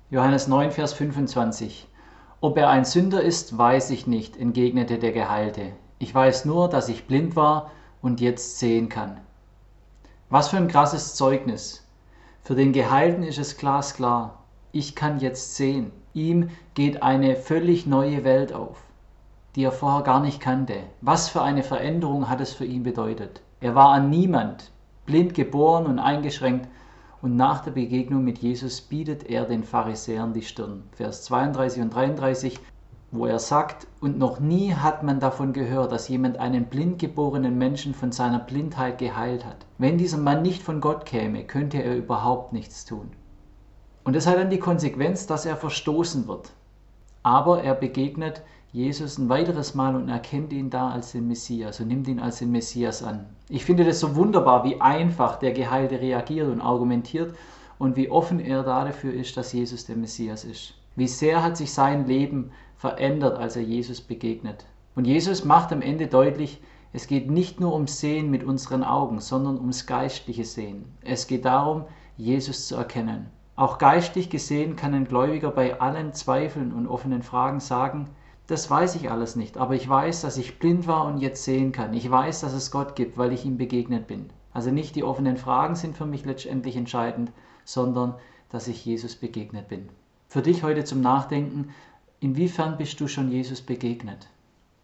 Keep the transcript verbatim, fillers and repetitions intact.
Johannes neun, Vers fünfundzwanzig. Ob er ein Sünder ist, weiß ich nicht, entgegnete der Geheilte. Ich weiß nur, dass ich blind war und jetzt sehen kann. Was für ein krasses Zeugnis. Für den Geheilten ist es glasklar. Ich kann jetzt sehen. Ihm geht eine völlig neue Welt auf, die er vorher gar nicht kannte. Was für eine Veränderung hat es für ihn bedeutet? Er war ein Niemand, blind geboren und eingeschränkt, und nach der Begegnung mit Jesus bietet er den Pharisäern die Stirn. Vers zweiunddreißig und dreiunddreißig, wo er sagt, und noch nie hat man davon gehört, dass jemand einen blind geborenen Menschen von seiner Blindheit geheilt hat. Wenn dieser Mann nicht von Gott käme, könnte er überhaupt nichts tun. Und das hat dann die Konsequenz, dass er verstoßen wird. Aber er begegnet Jesus ein weiteres Mal und erkennt ihn da als den Messias und nimmt ihn als den Messias an. Ich finde das so wunderbar, wie einfach der Geheilte reagiert und argumentiert und wie offen er dafür ist, dass Jesus der Messias ist. Wie sehr hat sich sein Leben verändert, als er Jesus begegnet. Und Jesus macht am Ende deutlich, es geht nicht nur ums Sehen mit unseren Augen, sondern ums geistliche Sehen. Es geht darum, Jesus zu erkennen. Auch geistlich gesehen kann ein Gläubiger bei allen Zweifeln und offenen Fragen sagen, das weiß ich alles nicht, aber ich weiß, dass ich blind war und jetzt sehen kann. Ich weiß, dass es Gott gibt, weil ich ihm begegnet bin. Also nicht die offenen Fragen sind für mich letztendlich entscheidend, sondern dass ich Jesus begegnet bin. Für dich heute zum Nachdenken, inwiefern bist du schon Jesus begegnet?